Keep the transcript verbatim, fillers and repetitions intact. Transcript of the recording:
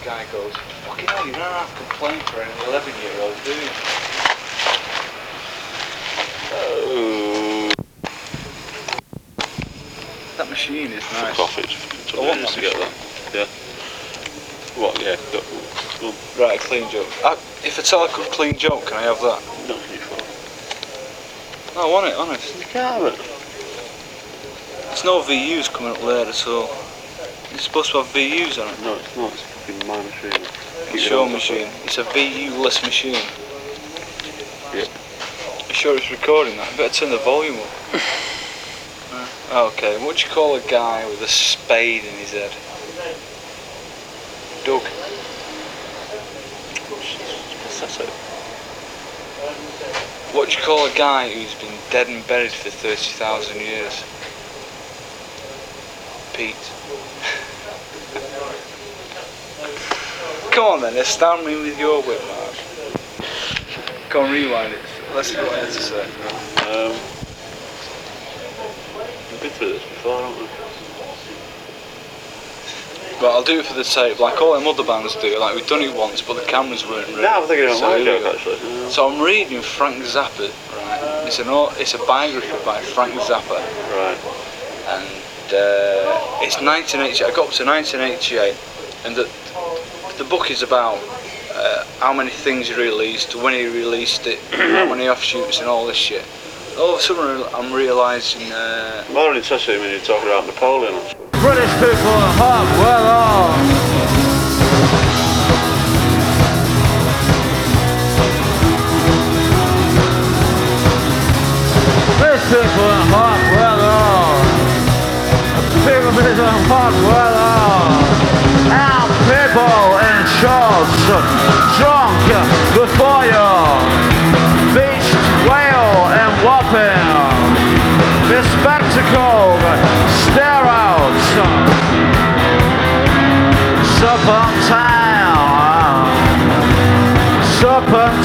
guy goes, fucking hell, you don't have to complain for an eleven year old, do you? Oh. That machine is nice. For coffee. I want that to get that. Yeah. What? Yeah. Go, go. Right, a clean joke. I, if I tell a good clean joke, can I have that? No, you for. No, I want it, honest. You can't have it. There's no V Us coming up there at all. It's supposed to have V Us on it. No, it's not. It's fucking my machine. It's your machine. It's a V U-less machine. Yep. You sure it's recording that? I better turn the volume up. uh, okay, what do you call a guy with a spade in his head? Doug. What's that say? What do you call a guy who's been dead and buried for thirty thousand years? Pete. Come on then, astound me with your wit, Mark. Go on, rewind it. Let's see what I had to say. Um, we've been through this before, haven't we? But I'll do it for the tape, like all them other bands do. Like we've done it once, but the cameras weren't ready. No, I'm thinking of So my here we joke go. actually. Yeah. So I'm reading Frank Zappa, right? It's an it's a biography by Frank Zappa, Right. and uh, it's nineteen eighty-eight. I got up to nineteen eighty-eight, and the the book is about uh, how many things he released, when he released it, how many offshoots, and all this shit. All of a sudden, I'm realising. Uh, I'm more interested when you're talking about Napoleon. British people at home, well on. British people at home, well on. People at home, well on. Our people in shorts, drunk before you. Beached whale and whopping. Bespectacled, stare out. Serpentine, serpentine.